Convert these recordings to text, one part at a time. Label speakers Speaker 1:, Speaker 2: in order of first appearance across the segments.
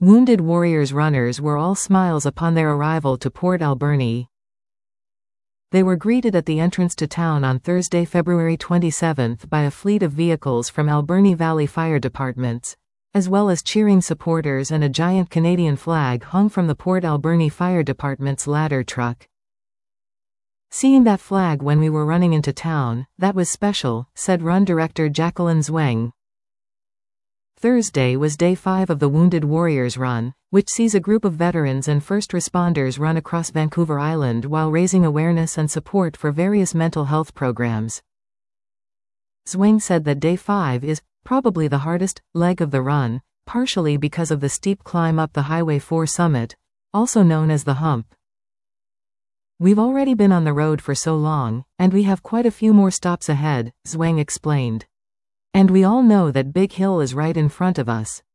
Speaker 1: Wounded Warriors runners were all smiles upon their arrival to Port Alberni. They were greeted at the entrance to town on Thursday, February 27 by a fleet of vehicles from Alberni Valley Fire Departments, as well as cheering supporters, and a giant Canadian flag hung from the Port Alberni Fire Department's ladder truck. "Seeing that flag when we were running into town, that was special," said run director Jacqueline Zweng. Thursday was day 5 of the Wounded Warriors Run, which sees a group of veterans and first responders run across Vancouver Island while raising awareness and support for various mental health programs. Zweng said that day 5 is probably the hardest leg of the run, partially because of the steep climb up the Highway 4 summit, also known as the Hump. "We've already been on the road for so long, and we have quite a few more stops ahead," Zweng explained. "And we all know that Big Hill is right in front of us."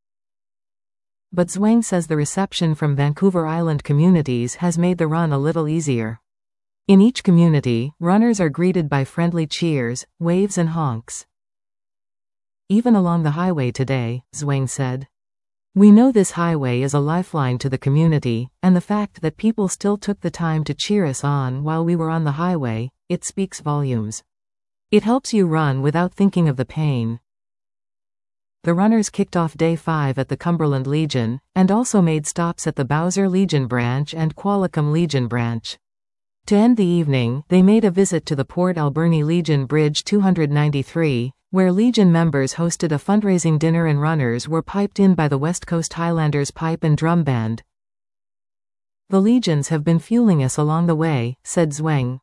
Speaker 1: But Zweng says the reception from Vancouver Island communities has made the run a little easier. In each community, runners are greeted by friendly cheers, waves and honks. "Even along the highway today," Zweng said. "We know this highway is a lifeline to the community, and the fact that people still took the time to cheer us on while we were on the highway, it speaks volumes. It helps you run without thinking of the pain." The runners kicked off day 5 at the Cumberland Legion, and also made stops at the Bowser Legion branch and Qualicum Legion branch. To end the evening, they made a visit to the Port Alberni Legion Bridge 293, where Legion members hosted a fundraising dinner and runners were piped in by the West Coast Highlanders Pipe and Drum Band. "The Legions have been fueling us along the way," said Zweng.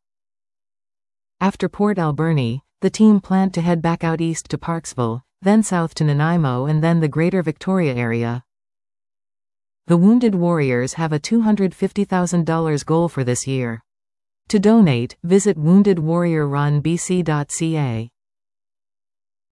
Speaker 1: After Port Alberni, the team planned to head back out east to Parksville, then south to Nanaimo and then the Greater Victoria area. The Wounded Warriors have a $250,000 goal for this year. To donate, visit woundedwarriorrunbc.ca.